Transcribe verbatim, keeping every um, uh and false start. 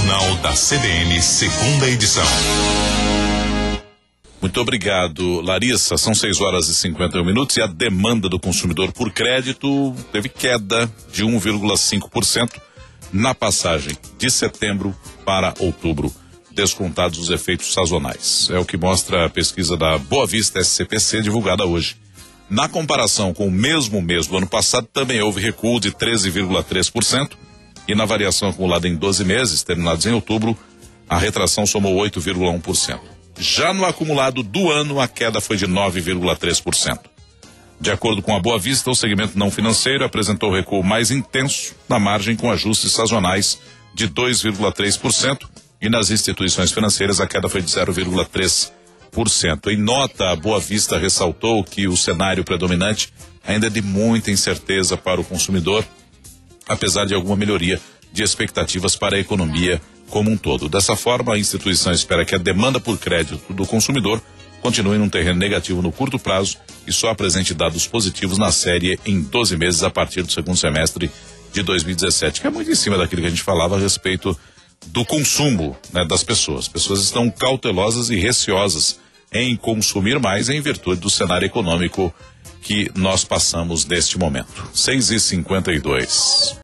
Jornal da C B N, segunda edição. Muito obrigado, Larissa. São seis horas e cinquenta e um minutos e a demanda do consumidor por crédito teve queda de um vírgula cinco por cento na passagem de setembro para outubro, descontados os efeitos sazonais. É o que mostra a pesquisa da Boa Vista S C P C divulgada hoje. Na comparação com o mesmo mês do ano passado, também houve recuo de treze vírgula três por cento e na variação acumulada em doze meses, terminados em outubro, a retração somou oito vírgula um por cento. Já no acumulado do ano, a queda foi de nove vírgula três por cento. De acordo com a Boa Vista, o segmento não financeiro apresentou recuo mais intenso na margem com ajustes sazonais de dois vírgula três por cento e nas instituições financeiras a queda foi de zero vírgula três por cento. Em nota, a Boa Vista ressaltou que o cenário predominante ainda é de muita incerteza para o consumidor, apesar de alguma melhoria de expectativas para a economia como um todo. Dessa forma, a instituição espera que a demanda por crédito do consumidor continue num terreno negativo no curto prazo e só apresente dados positivos na série em doze meses a partir do segundo semestre de dois mil e dezessete, que é muito em cima daquilo que a gente falava a respeito do consumo, né, das pessoas. As pessoas estão cautelosas e receosas em consumir mais em virtude do cenário econômico que nós passamos neste momento. seis e cinquenta e dois.